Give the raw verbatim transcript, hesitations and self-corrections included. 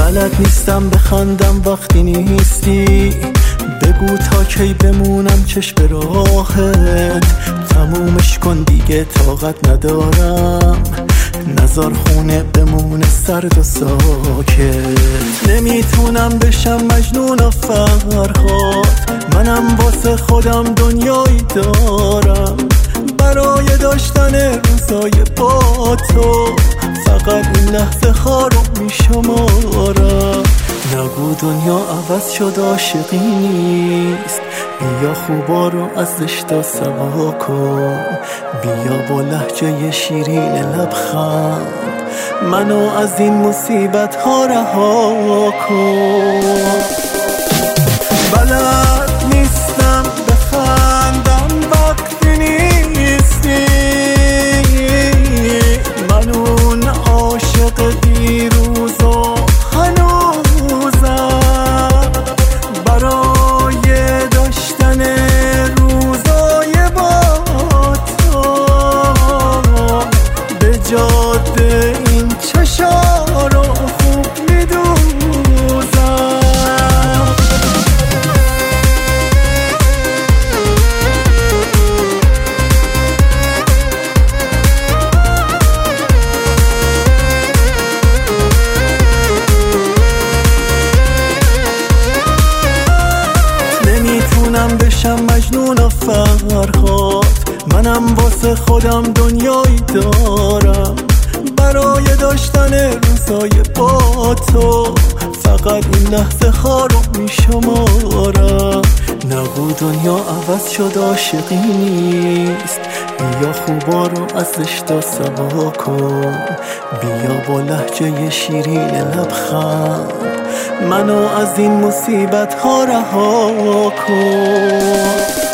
بلد نیستم بخندم وقتی نیستی، بگو تا کی بمونم چشم به راهت، تمومش کن دیگه طاقت ندارم، نزار خونه بمونه سرد و ساکت. نمیتونم بشم مجنون و فرهاد، منم واسه خودم دنیایی دارم، برای داشتن روزای با تو فقط این لحظه ها رو میشمارم. نگو دنیا عوض شد عاشقی نیست، بیا خوبا رو از زشتا سوا کن، بیا با لهجه شیرین لبخند منو از این مصیبت ها رها کن. بلد نیستم بخندم وقتی نیستی، من اون عاشق دیروز و هنوزم، برای داشتن روزای با تو به جاده این چشا رو خوب میدوزم. نمیتونم بشم مجنون و فرهاد، منم واسه خودم دنیایی دارم، برای داشتن روزای با تو فقط این لحظه ها رو میشمارم. نگو دنیا عوض شد عاشقی نیست، بیا خوبا رو از زشتا سوا کن، بیا با لهجه شیرین لبخند منو از این مصیبت ها رها کن.